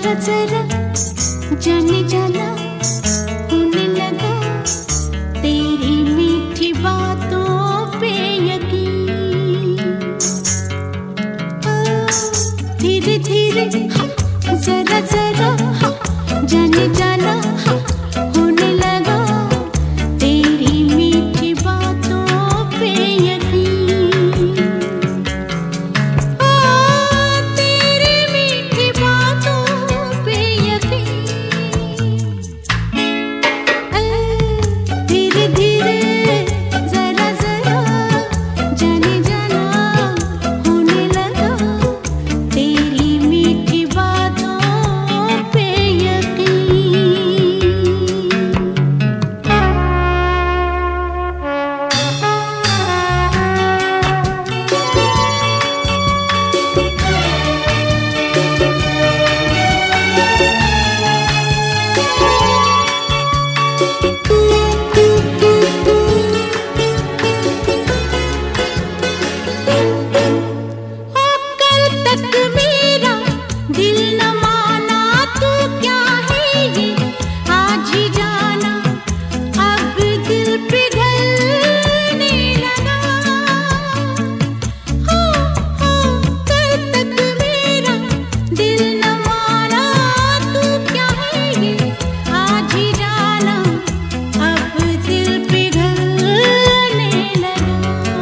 जरा जरा जाने जाना होने लगा तेरी मीठी बातों पे यकीन। धीरे धीरे जरा जरा जाने जाना होने लगा तेरी मीठी बातों पे यकीन। तेरी मीठी बातों पे यकीन। धीरे धीरे जरा जरा जाने जाना होने लगा तेरी मीठी बातों पे यकीन। दिल न माना तू क्या है ये आज ही जाना अब दिल पिघलने लगा। कल तक मेरा दिल न माना तू क्या है ये आज ही जाना अब दिल पिघलने लगा।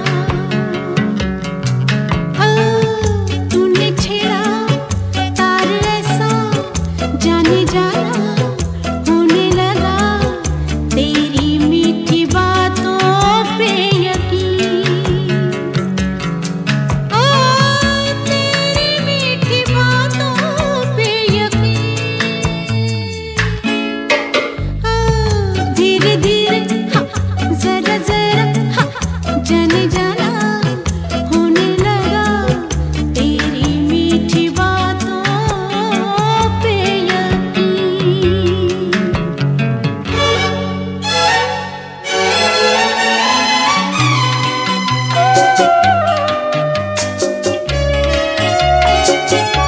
तूने छेड़ा जाने जाना होने लगा तेरी मीठी बातों पे यकीन। तेरी मीठी बातों पे यकीन। धीरे धीरे जरा जरा जाने जाना होने लगा तेरी मीठी बातों पे यकीन।